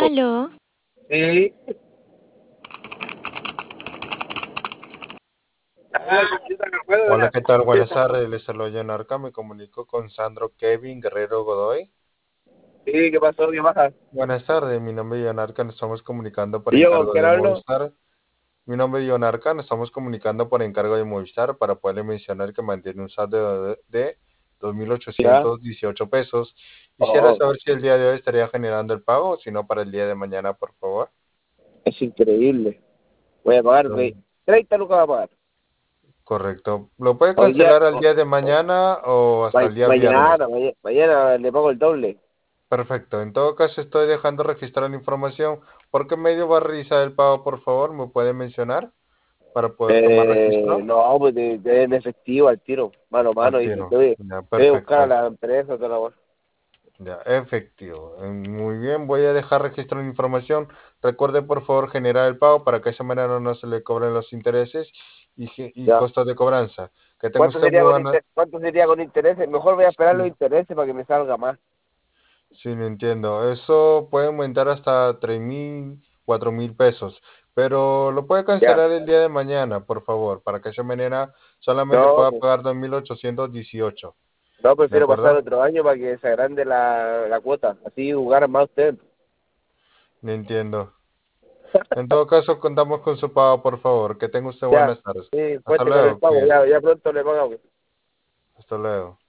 Aló, Sí. Hola, ¿qué tal? Buenas tardes, les saludo John Arca, me comunico con Sandro Kevin Guerrero Godoy. Sí, ¿qué pasó? ¿Qué pasa? Buenas tardes, mi nombre es John Arca, nos estamos comunicando por ¿Y yo con encargo quién de hablo? Movistar. Mi nombre es John Arca, nos estamos comunicando por encargo de Movistar para poderle mencionar que mantiene un saldo de Ya. 2.818 pesos. Quisiera Oh, saber si el día de hoy estaría generando el pago o si no para el día de mañana, por favor. es increíble. Voy a pagar Mm, 30 lucas, voy a pagar. Correcto. ¿Lo puede Hoy día, cancelar al día de mañana o hasta el día viernes? mañana le pago el doble. Perfecto. En todo caso, estoy dejando registrar la información. ¿Por qué medio va a realizar el pago, por favor? ¿Me puede mencionar para poder tomar registro? No, pues en efectivo al tiro, mano a Al mano, y tiro. Ya, voy a buscar perfecto. a la empresa, toda la cosa. Ya, efectivo. Muy bien, voy a dejar registrar la información. Recuerde, por favor, generar el pago para que de esa manera no se le cobren los intereses y Ya. costos de cobranza. Que tenga usted muy buena. ¿Cuánto sería con intereses? Mejor voy a esperar los intereses para que me salga más. Sí, lo entiendo. Eso puede aumentar hasta 3.000, 4.000 pesos, pero lo puede Ya. cancelar el día de mañana, por favor, para que de esa manera solamente No, pueda pues, pagar 2.818. no, ¿De prefiero pasar acuerdo? otro año para que se agrande la cuota. Así jugar más usted. Le entiendo. En todo caso, contamos con su pago, por favor. Que tenga usted Ya. buenas tardes. Sí, Hasta cuente con el luego, pago. cuídese. Ya pronto le pagamos. Hasta luego.